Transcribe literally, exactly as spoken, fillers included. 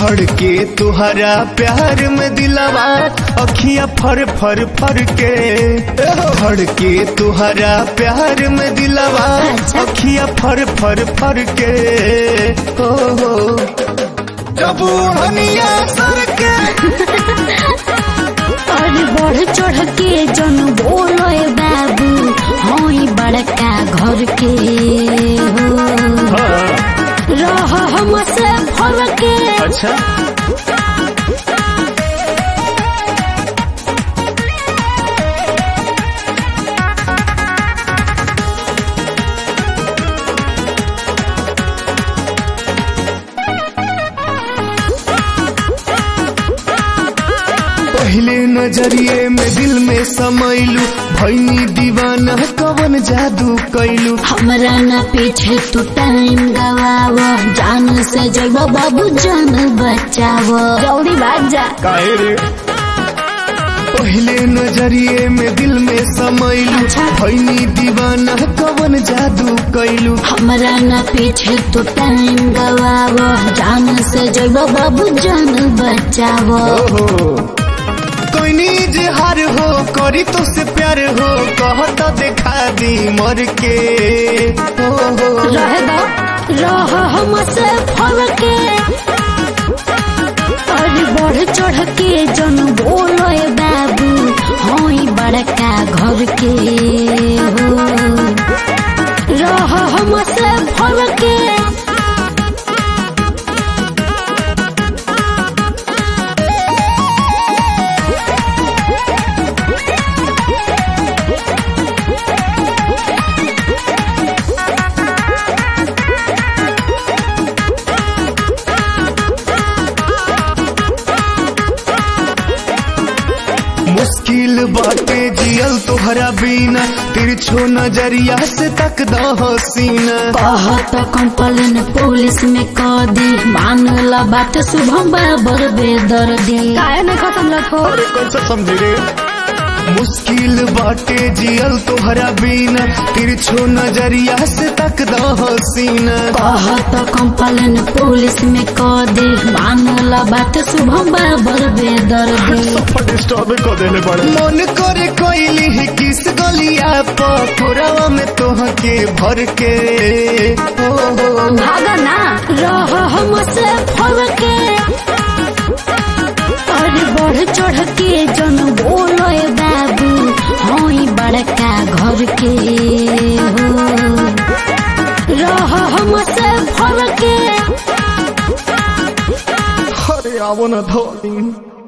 धड़के तुहरा प्यार में दिलवा अखिया फर फर फर के धड़के तुहरा प्यार में दिलवा अखिया फर फर फर के हो हो जब हनिया सर के और बढ़ चढ़ के जन बोलो बाबू होई बड़का घर के हो रह हमसे भर के। अच्छा पहले नजरिए में दिल में समैलू भैनी दीवाना कवन जादू कैलू हमरा ना पीछे तू टाइम गवाव जान से जब बाबू जान बचाव जल्दी भाग जा काहे रे पहले नजरिए में दिल में समैलू भैनी दीवाना कवन जादू कैलू हमरा ना पीछे तू टाइम गवाव जान से जब बाबू जान बचाव कोई इजहार हो करी तो से प्यार हो कहत देखा दी मर के हो हो रह दो रह हमसे फल के और बढ़ चढ़ के जन बोलो बाबू होई बड़का घर के हो रह हमसे फल के। मुश्किल बाटे जियल तोहरा बिना तिरछो नजरिया से तक दो हसीना कहत कंप्लेन पुलिस में कर दी मानला बात शुभम बाबर बेदर्दी काहे में खत्म रखो अरे कौन सा समझे रे मुश्किल बाटे जियल तोहरा बिना तिरछो नजरिया से तक दो हसीना कहत कंप्लेन पुलिस में कर दी मानला बात शुभम बाबर बेदर्दी डिस्टर्ब कर देने पड़े मन करे कोइली ही किस गलिया पथुरवा में तोह के भर के हो हो भागना रह हमसे फल के और बढ़ चढ़ के जन बोलो बाबू होई बड़का घर के हो रह हमसे फल के। अरे आवो न धोनी